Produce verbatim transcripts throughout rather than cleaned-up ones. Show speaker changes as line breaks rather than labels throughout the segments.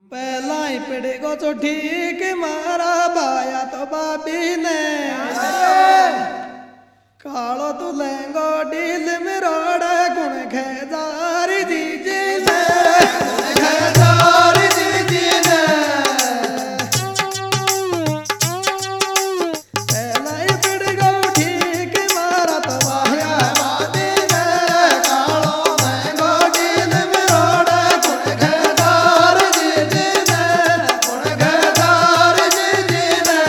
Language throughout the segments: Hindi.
पहला ही पड़ेगो तो ठीक मारा बाया तो बाबी ने कालो तू लेंगो डील में रोड गुण खेदारी जी जी ने खेदारी जी जी ने पहला ही पड़ेगो ठीक मारा तो बाया बाबी ने कालो लेंगो डील में रोड गुण खेदारी जी जी ने गुण खेदारी जी जी ने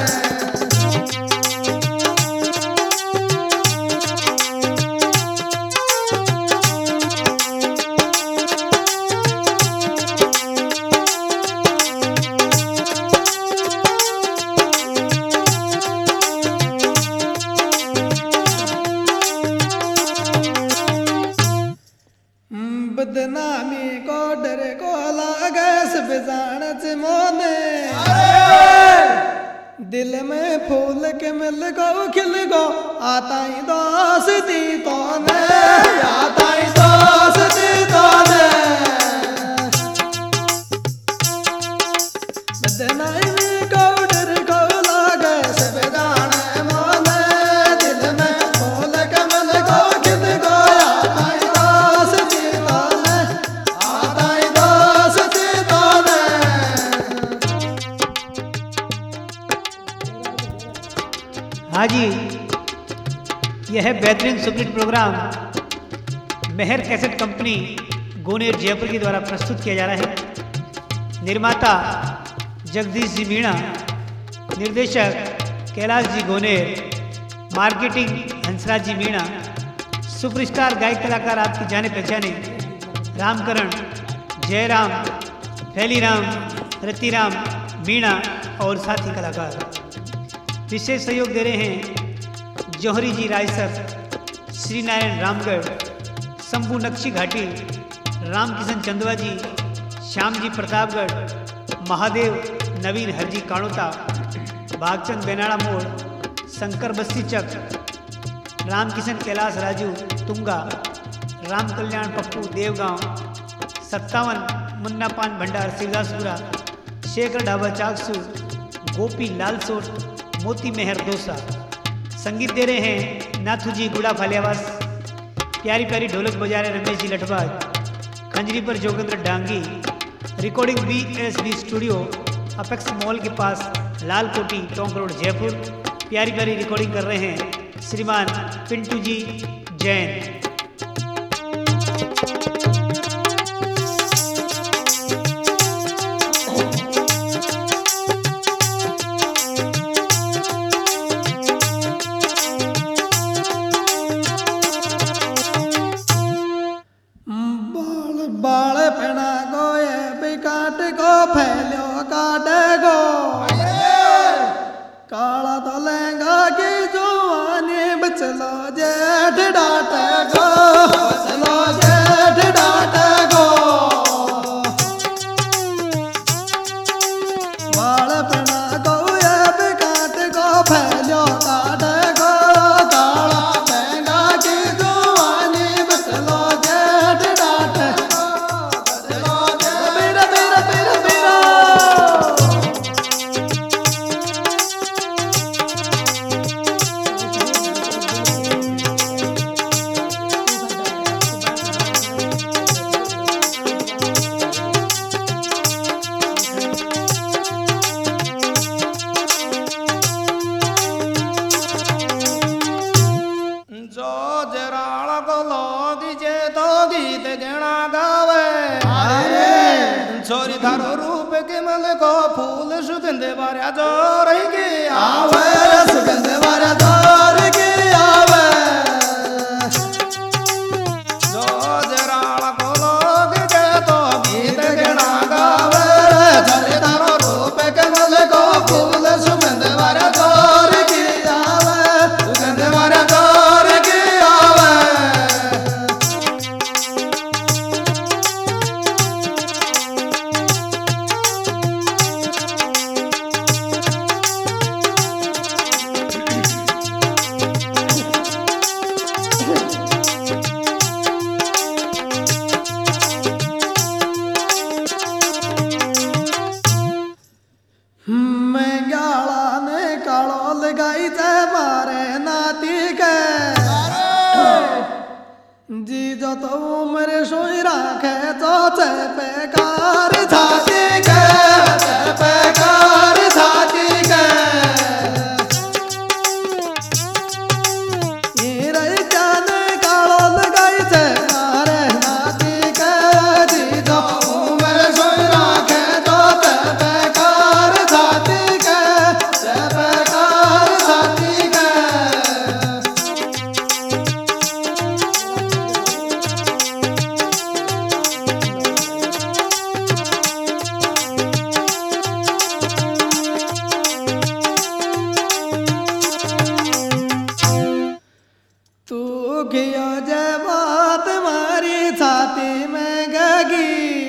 बदनामी को डर को लागे सब जानत मोने दिल में फूल के मिल गो खिल गो आता ही दोस्ती तो ने आता ही दोस्ती तो ने बदनामी को डर को लागे सब जाने मोने दिल में फूल के मिल गो खिल गो आता ही दोस्ती तो ने आता ही दोस्ती तो ने
हाँ जी, यह बेहतरीन superhit program Mehar cassette company Goner Jaipur के द्वारा प्रस्तुत किया जा रहा है। निर्माता जगदीश जी मीणा, निर्देशक कैलाश जी गोनेर, मार्केटिंग हंसराज जी मीणा, सुपरस्टार गायक कलाकार आपकी जाने पहचाने रामकरण, जयराम, फैलीराम, रतिराम, मीणा और साथी कलाकार। विशेष सहयोग दे रहे हैं जौहरी जी रायसर, श्री नारायण रामगढ़, शंभू नक्शी घाटी, रामकिशन चंदवा जी, श्याम जी प्रतापगढ़, महादेव नवीन हरजी काणोता, भागचंद बेनाड़ा मोड़, शंकर बस्ती चक, रामकिशन कैलाश राजू तुंगा, राम कल्याण पप्पू देवगांव, सत्तावन मुन्ना पान भंडार शिवदासपुरा, शेखर ढाबा चाकसू, गोपी लाल सोट, मोती मेहर दोसा। संगीत दे रहे हैं नाथू जी गुड़ा फालियावास, प्यारी प्यारी ढोलक बजा रहे रमेश जी लठबाज, खंजरी पर Jogendra Dangi. Recording B S B studio Apex mall के पास लाल कोटी टोंक रोड जयपुर। प्यारी प्यारी रिकॉर्डिंग कर रहे हैं श्रीमान पिंटू जी जैन।
बाल बाल पेना गोए भी काट गो फैलो काट गो काला तो लहंगा की जवानी बचलो जेठ डाट गो बचलो जेठ डाट गो बाल पेना गोए भी काट गो फैलो काट गो काला लहंगा की जवानी बचलो जेठ डाट बचलो जेठ मेरा मेरा मेरा मेरा जो जराल को लोग जे तो गीत गणा गावे छोरी थारो रूप के मल को फूल सुगंध बारा जो रही के आवे सुगंध बारा जो रही के आवे जो जराल को लोग जे तो गीत गणा गावे छोरी थारो रूप के मल को फूल सुगंध बारा जो रही के आवे सुगंध बारा जो रही के आवे जो तो उम्र सोई राखे तो बेकार छाती के बेकार छाती के हीरे जाने कालो लगाई से मारे नाती के जी जो उम्र सोई राखे तो बेकार छाती के बेकार छाती के तू कियो जे बात मारी छाती में गगी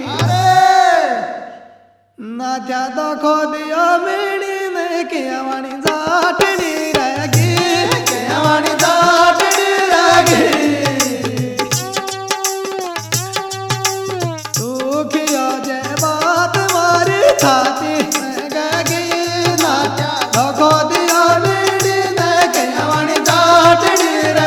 ना ज्यादा खो दियो मेरी ने किया वाणी जाटनी रहेगी किया वाणी जाटनी रहेगी तू कियो जे बात मारी छाती में गगी ना ज्यादा खो दियो मेरी ने किया वाणी जाटनी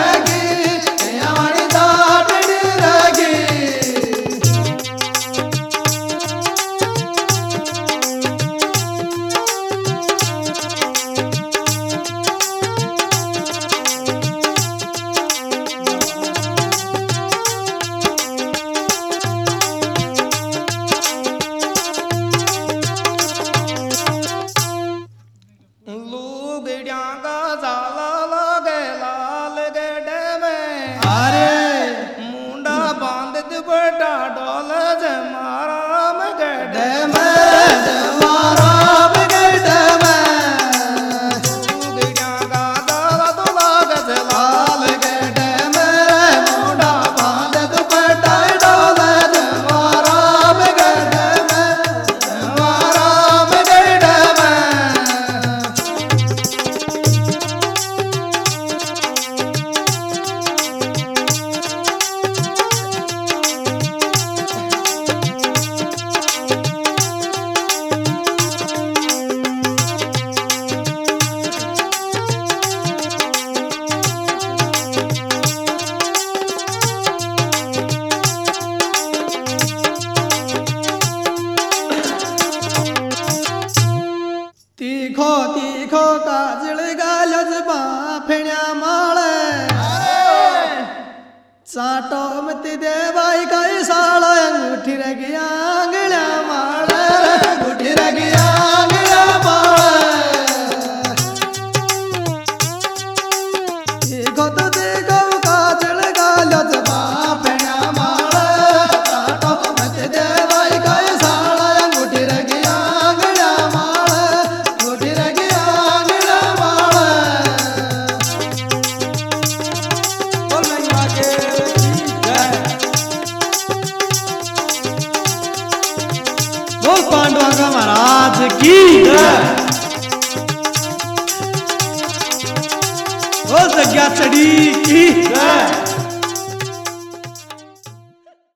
तीखो तीखो काजल गालज बाफिण्या माळे चाटो मत देवाई कई साला अंगूठी रगी आंगल्या माळे अंगूठी रगी आंगल्या माळे तीखो तो तीखो काजल गालज बाफिण्या माळे चाटो मत देवाई कई साला अंगूठी रगी आंगल्या माळे पांडुरंग महाराज की जय। बोल सज्ञा चढ़ी की जय।